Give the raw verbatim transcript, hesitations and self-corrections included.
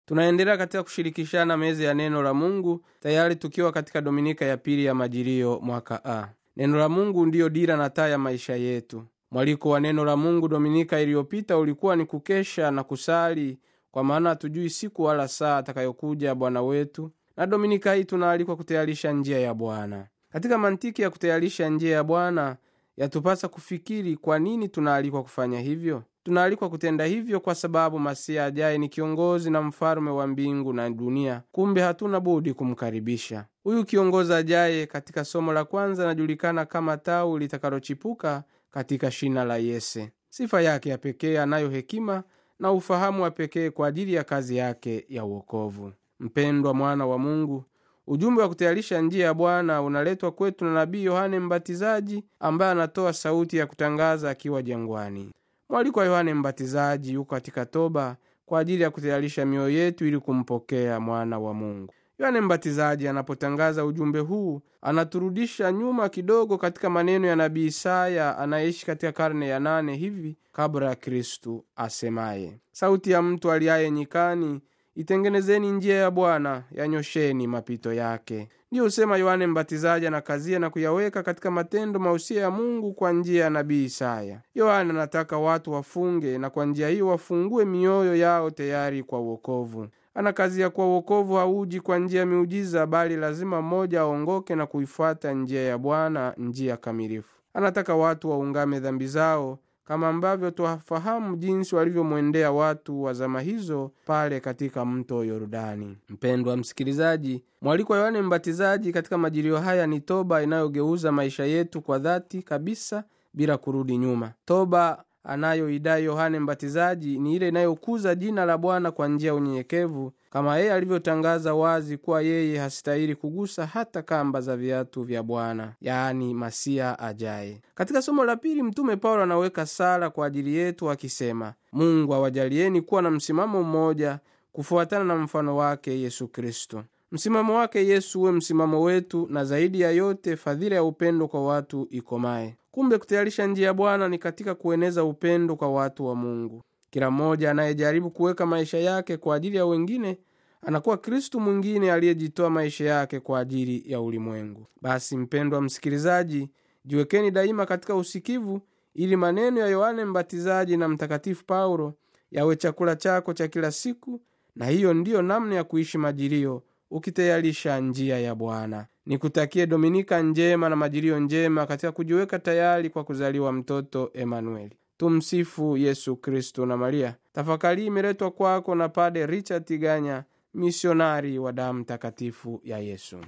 Tunaendelea katika kushirikishana meza ya neno la Mungu, tayari tukiwa katika dominika ya pili ya Majilio mwaka A. Neno la Mungu ndiyo dira na taa ya maisha yetu. Mwaliko wa neno la Mungu dominika iliyopita ulikuwa ni kukesha na kusali, kwa maana hatujui siku wala saa atakayokuja Bwana wetu. Na dominika hii tunaalikwa kutayarisha njia ya Bwana. Katika mantiki ya kutayarisha njia ya Bwana, yatupasa kufikiri kwa nini tunaalikwa kufanya hivyo. Tunaalikwa kutenda hivyo kwa sababu Masiya ajaye ni kiongozi na mfalme wa mbingu na dunia. Kumbe hatuna budi kumkaribisha huyu kiongozi ajaye. Katika somo la kwanza anajulikana kama tau litakalochipuka katika shina la Yese. Sifa yake ya pekee, anayo hekima na ufahamu wa pekee kwa ajili ya kazi yake ya wokovu. Mpendwa mwana wa Mungu, ujumbe wa kutayarisha njia ya Bwana unaletwa kwetu na nabii Yohane Mbatizaji, ambaye anatoa sauti ya kutangaza akiwa jangwani. Mwaliko wa Yohane Mbatizaji yuko katika toba kwa ajili ya kutayarisha mioyo yetu ili kumpokea mwana wa Mungu. Yohane Mbatizaji anapotangaza ujumbe huu, anaturudisha nyuma kidogo katika maneno ya nabii Isaya anaishi katika karne ya nane hivi kabla ya Kristu, asemaye, sauti ya mtu aliaye nyikani, itengenezeni njia ya Bwana, yanyosheni mapito yake. Ndiyo usema Yohane Mbatizaji anakazia na kuyaweka katika matendo mausia ya Mungu kwa njia ya nabii Isaya. Yohane anataka watu wafunge, na kwa njia hiyo wafungue mioyo yao tayari kwa wokovu. Anakazia kwa wokovu hauji kwa njia miujiza, bali lazima mmoja aongoke na kuifuata njia ya Bwana, njia kamilifu. Anataka watu waungame dhambi zao, kama ambavyo tuwafahamu jinsi walivyomwendea watu wa zama hizo pale katika mto Yordani. Mpendwa msikilizaji, mwaliko wa Yohane Mbatizaji katika majilio haya ni toba inayogeuza maisha yetu kwa dhati kabisa bila kurudi nyuma. Toba anayoidai Yohane Mbatizaji ni ile inayokuza jina la Bwana kwa njia ya unyenyekevu, kama yeye alivyotangaza wazi kuwa yeye hastahili kugusa hata kamba za viatu vya Bwana, yaani Masiya ajaye. Katika somo la pili, mtume Paulo anaweka sala kwa ajili yetu akisema, Mungu awajalieni kuwa na msimamo mmoja kufuatana na mfano wake Yesu Kristo. Msimamo wake Yesu uwe msimamo wetu, na zaidi ya yote fadhila ya upendo kwa watu ikomae. Kumbe kutayarisha njia ya Bwana ni katika kueneza upendo kwa watu wa Mungu. Kila mmoja anayejaribu kuweka maisha yake kwa ajili ya wengine anakuwa Kristu mwingine aliyejitoa maisha yake kwa ajili ya ulimwengu. Basi mpendwa msikilizaji, jiwekeni daima katika usikivu, ili maneno ya Yohane Mbatizaji na Mtakatifu Paulo yawe chakula chako cha kila siku, na hiyo ndiyo namna ya kuishi majilio, ukitayarisha njia ya Bwana. Nikutakie dominika njema na majilio njema katika kujiweka tayari kwa kuzaliwa mtoto Emanueli. Tumsifu Yesu Kristo na Maria. Tafakari imeletwa kwako na Padre Richard Tiganya, misionari wa damu takatifu ya Yesu.